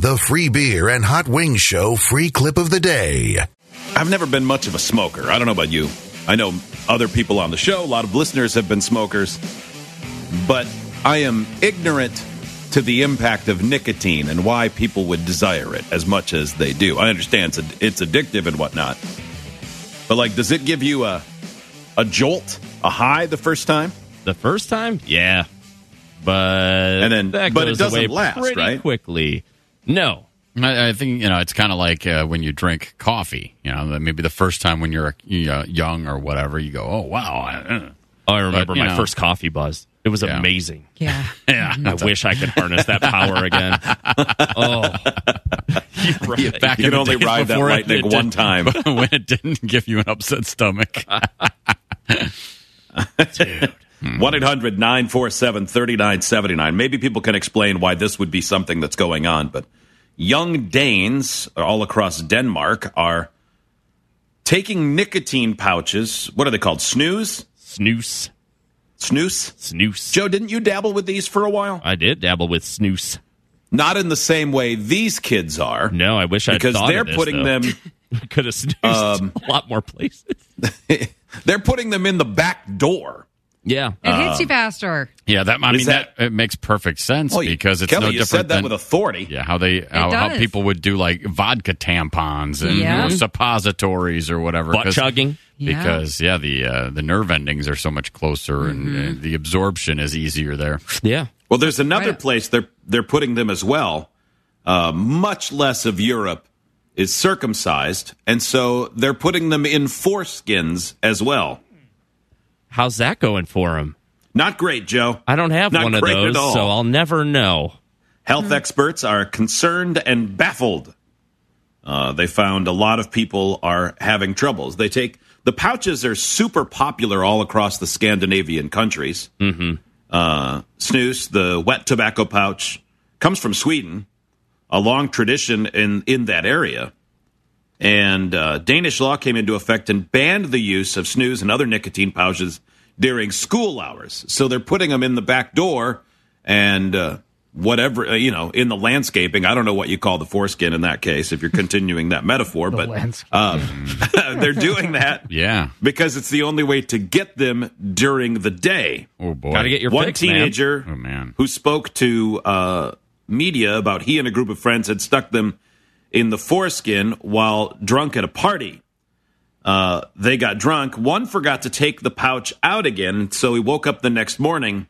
the free beer and hot wings show free clip of the day. I've never been much of a smoker. I don't know about you. I know other people on the show, a lot of listeners have been smokers, but I am ignorant to the impact of nicotine and why people would desire it as much as they do. I understand it's addictive and whatnot, but like, does it give you a jolt, a high the first time? The first time? Yeah. But it doesn't last, pretty right? Quickly. No. I think, it's kind of like when you drink coffee. Maybe the first time when you're young or whatever, you go, oh, wow. I remember my first coffee buzz. It was amazing. Yeah. Yeah. I wish I could harness that power again. Back you can only ride that lightning one time. When it didn't give you an upset stomach. Dude. 1-800-947-3979. Maybe people can explain why this would be something that's going on, but young Danes all across Denmark are taking nicotine pouches. What are they called? Snooze? Snooze. Snooze? Snooze. Joe, didn't you dabble with these for a while? I did dabble with snooze. Not in the same way these kids are. No, I wish I'd thought because they're of this, putting though. them. Could have snoozed a lot more places. They're putting them in the back door. Yeah. It hits you faster. Yeah, that it makes perfect sense because it's Kelly, no you different said that than with authority. Yeah, how people would do like vodka tampons and suppositories or whatever. Butt chugging. Because the nerve endings are so much closer and the absorption is easier there. Yeah. Well, there's another place they're putting them as well. Much less of Europe is circumcised, and so they're putting them in foreskins as well. How's that going for him? Not great, Joe. I don't have Not one of great those, at all. so I'll never know. Health experts are concerned and baffled. They found a lot of people are having troubles. The pouches are super popular all across the Scandinavian countries. Mm-hmm. Snus, the wet tobacco pouch, comes from Sweden, a long tradition in that area. And Danish law came into effect and banned the use of snus and other nicotine pouches during school hours. So they're putting them in the back door and whatever, in the landscaping. I don't know what you call the foreskin in that case if you're continuing that metaphor, but they're doing that because it's the only way to get them during the day. Oh, boy. Got to get your One fix, teenager man. who spoke to media about he and a group of friends had stuck them in the foreskin while drunk at a party. They got drunk. One forgot to take the pouch out again, so he woke up the next morning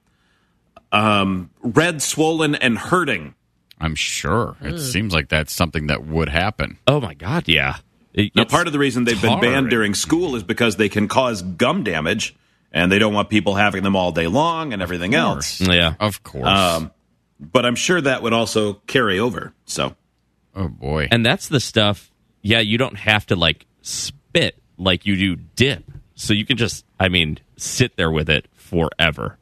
red, swollen, and hurting. I'm sure. It seems like that's something that would happen. Oh, my God, yeah. Now, part of the reason they've been banned during school is because they can cause gum damage, and they don't want people having them all day long and everything else. Yeah. Of course. But I'm sure that would also carry over, so... Oh, boy. And that's the stuff, you don't have to, spit like you do dip. So you can just, sit there with it forever.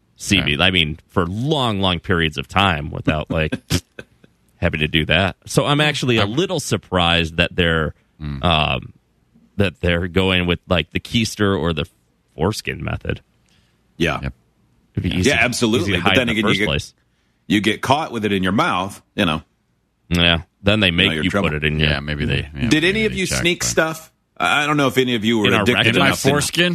For long, long periods of time without, having to do that. So I'm actually a little surprised that they're going with, the keister or the foreskin method. Yeah. Yep. It'd be easy, Yeah, absolutely. Easy to But hide then in the again, first place. you get caught with it in your mouth, Yeah. Then they make you trouble. put it in your... Yeah, maybe they... Yeah, Did any of you sneak stuff? I don't know if any of you were In our addicted rectum? in my enough to- foreskin?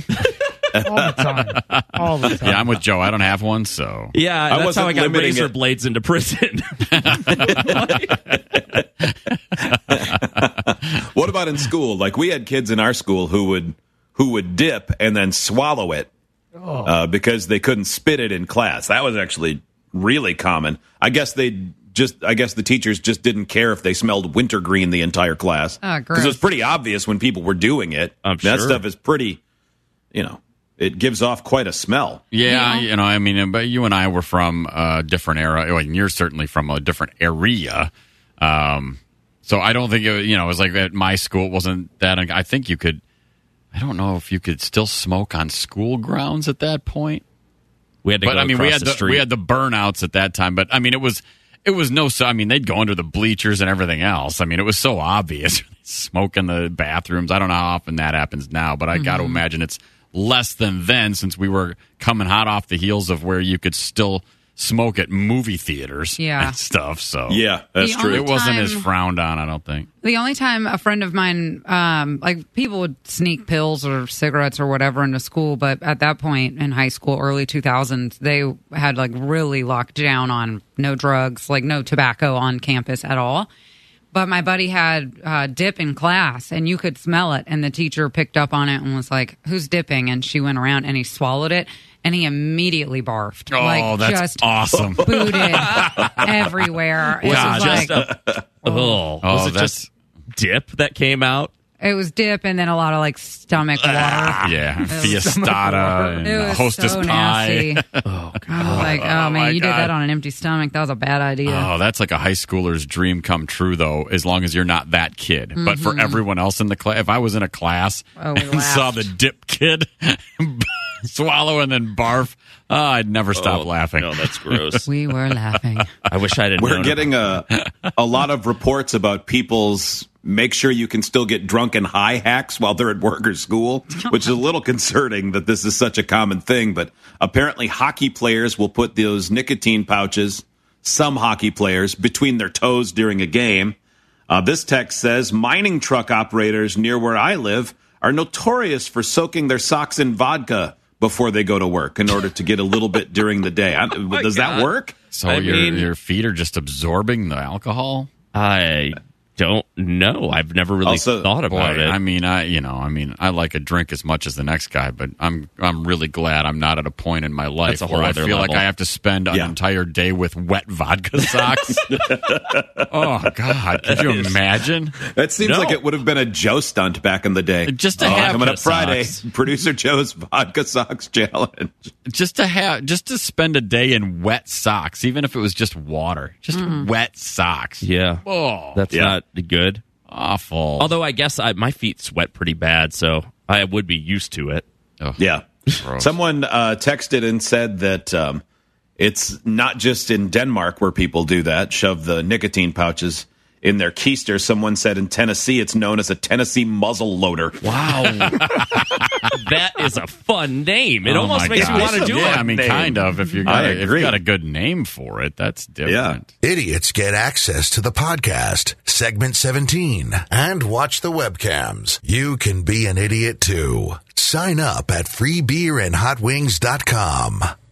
All the time. Yeah, I'm with Joe. I don't have one, so... Yeah, that's wasn't how I got limiting razor it. blades into prison. What about in school? We had kids in our school who would dip and then swallow it because they couldn't spit it in class. That was actually really common. I guess the teachers just didn't care if they smelled wintergreen the entire class. Oh, gross. Because it was pretty obvious when people were doing it. I'm That sure. stuff is pretty, it gives off quite a smell. Yeah, but you and I were from a different era. And you're certainly from a different area. So I don't think it was like at my school. It wasn't that. I think you could. I don't know if you could still smoke on school grounds at that point. We had to go across the street. We had the burnouts at that time, but it was no. They'd go under the bleachers and everything else. It was so obvious. Smoke in the bathrooms. I don't know how often that happens now, but I got to imagine it's less than then, since we were coming hot off the heels of where you could still smoke at movie theaters Yeah. and stuff. So Yeah, that's The true. only it wasn't as time- frowned on, I don't think. The only time a friend of mine, like people would sneak pills or cigarettes or whatever into school, but at that point in high school, early 2000s, they had like really locked down on no drugs, like no tobacco on campus at all. But my buddy had dip in class, and you could smell it, and the teacher picked up on it and was like, "Who's dipping?" And she went around, and he swallowed it, and he immediately barfed. Oh, like, that's just awesome. booted everywhere. It God, was Just like, was it just dip that came out? it was dip, and then a lot of like stomach water. Yeah, was fiestada It and was hostess so pie. nasty. I was like, oh man, my you did God. that on an empty stomach. That was a bad idea. Oh, that's like a high schooler's dream come true, though, as long as you're not that kid. But for everyone else in the class, if I was in a class Oh, we and saw laughed. the dip kid swallow and then barf, I'd never stop laughing. No, that's gross. We were laughing. I wish I didn't. We're getting a lot of reports about people's make sure you can still get drunk and high hacks while they're at work or school, which is a little concerning that this is such a common thing. But apparently hockey players will put those nicotine pouches, some hockey players, between their toes during a game. This text says mining truck operators near where I live are notorious for soaking their socks in vodka before they go to work in order to get a little bit during the day. Does that work? So I mean- your feet are just absorbing the alcohol? I don't know. I've never really Also, thought about Boy, it. I like a drink as much as the next guy, but I'm really glad I'm not at a point in my life That's a whole where I other feel like level. I have to spend an Yeah. entire day with wet vodka socks. Oh God, could you imagine? That seems No. like it would have been a Joe stunt back in the day. Just to have coming up vodka Friday, socks. producer Joe's vodka socks challenge. Just to spend a day in wet socks, even if it was just water, just wet socks. yeah, Oh, that's Yeah. not good. awful. Although I guess my feet sweat pretty bad, so I would be used to it. Yeah. Gross. Someone texted and said that it's not just in Denmark where people do that, shove the nicotine pouches in their keister. Someone said in Tennessee it's known as a Tennessee muzzle loader. Wow, that is a fun name. It Oh almost my makes me gosh. want to do it. Yeah, I mean, name. kind of. If you I if you agree. got a good name for it, that's different. Idiots get access to the podcast, segment 17, and watch the webcams. You can be an idiot too. Sign up at freebeerandhotwings.com.